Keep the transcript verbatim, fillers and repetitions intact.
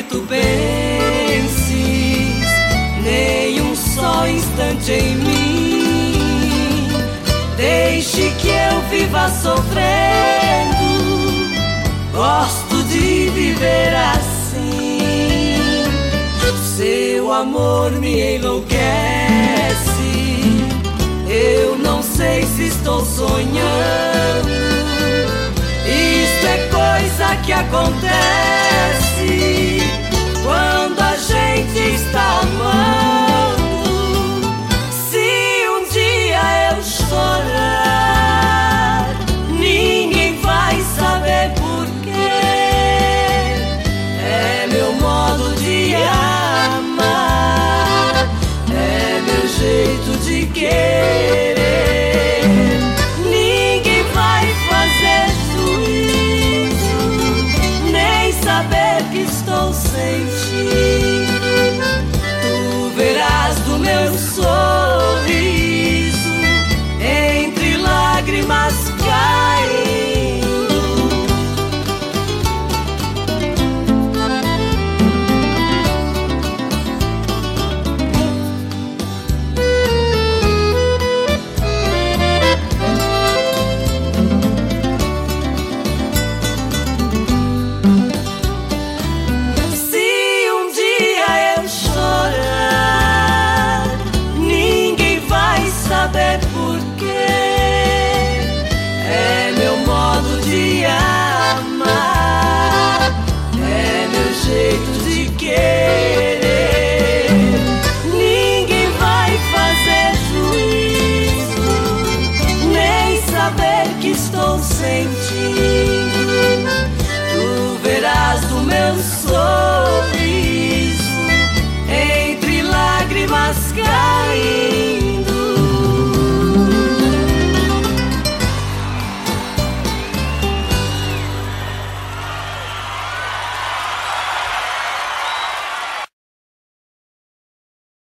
tu penses nem um só instante em mim. Deixe que eu viva sofrendo, gosto de viver assim. Seu amor me enlouquece, eu não sei se estou sonhando. Isto é coisa que acontece quando a gente está amando. Se um dia eu chorar, ninguém vai saber porquê. É meu modo de amar, é meu jeito de querer. Ninguém vai fazer juízo, nem saber que estou sem ti. Tu verás do meu sorriso entre lágrimas caindo. Se um dia eu chorar, ninguém vai saber porquê. É meu modo de amar, é meu jeito de querer. Ninguém vai fazer juízo, nem saber que estou sentindo. Tu verás do meu sorriso entre lágrimas caindo.